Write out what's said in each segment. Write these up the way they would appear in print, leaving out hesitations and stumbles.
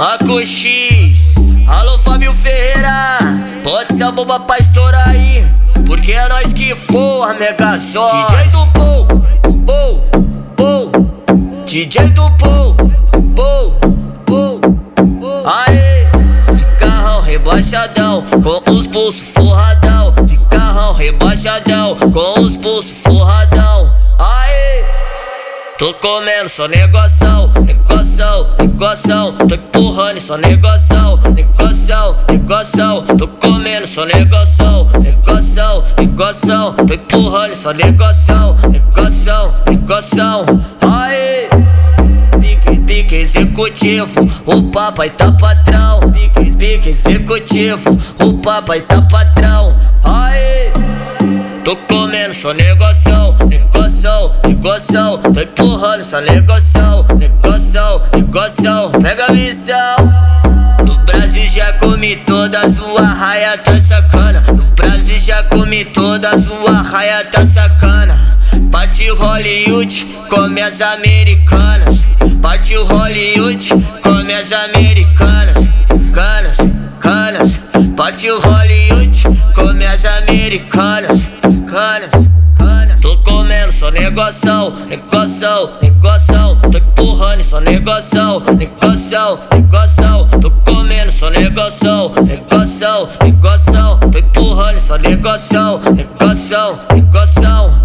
Marco X, alô Fábio Ferreira, pode ser a bomba pra estourar aí, porque é nós que for, mega sorte. DJ do Pou, Pou, Pou, DJ do Pou, Pou, Pou, aê, de carrão rebaixadão, com os pulsos forradão, de carrão rebaixadão, com os pulsos forradão, aê. Tô comendo só negoção, negoção, negoção. Tô empurrando só negoção, negoção, negoção. Tô comendo só negoção, negoção, negoção. Tô empurrando só negoção, negoção, negoção. Aê! Pique, pique executivo, o papai tá patrão. Pique, pique executivo, o papai tá patrão. Aê! Tô comendo só negoção, negoção, negoção. Tô empurrando só negoção, negoção, negoção. Pega a missão. No Brasil já comi toda sua raia, tá sacana. No Brasil já comi toda sua raia, tá sacana. Partiu Hollywood, come as americanas. Partiu Hollywood, come as americanas. Canas, canas. Partiu Hollywood, come as americanas. Canas, canas. Tô comendo só negoção, negoção, negoção. Tô empurrando só negoção, negoção, negoção. Tô comendo só negoção, negoção, negoção. Tô empurrando só negoção, negoção, negoção.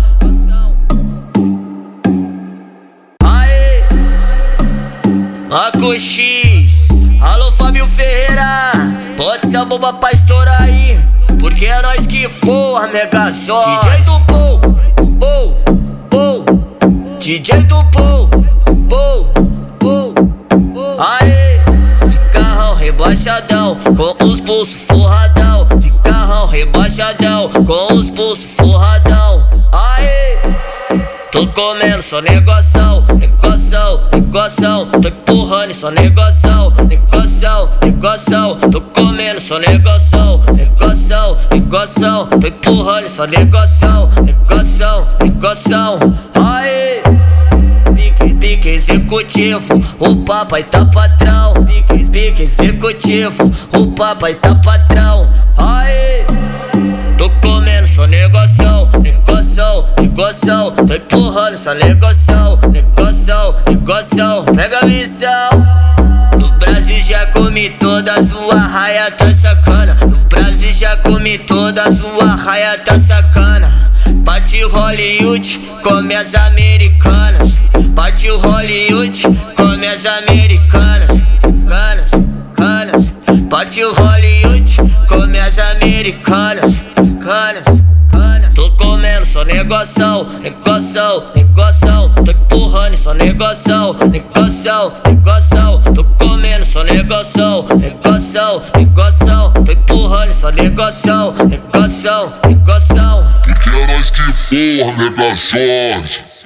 Aê! Marco X, alô Fábio Ferreira, pode ser a bomba pra estourar aí, porque é nós que for, mega sorte. DJ do Pou, Pou, Pou, DJ do Pou, Pou, Pou, aê, de carrão rebaixadão, com os pulsos forradão, de carrão rebaixadão, com os pulsos forradão, aê. Tô comendo só negoção, negoção, negoção. Tô empurrando só negoção, negoção, negoção. Tô comendo só negoção, negoção, negoção. Tô empurrando só negoção, negoção, negoção. Aê! Pique, pique executivo, o papai tá patrão. Pique, pique executivo, o papai tá patrão. Aê! Tô comendo só negoção, negoção, negoção. Tô empurrando só negoção, negoção, negoção. Pega a missão. No Brasil já comi toda sua raia, tá sacana. No Brasil já comi toda sua raia, tá sacana. Partiu Hollywood, come as americanas. Partiu Hollywood, come as americanas. Canas, canas. Partiu Hollywood, come as americanas. Canas, canas. Tô comendo só negoção, negoção, negoção. Tô empurrando só negoção, negoção, negoção. Tô comendo só negoção, negoção, negoção. Tô empurrando só negoção, negoção, negoção. Porque é nós que for, mega sorte.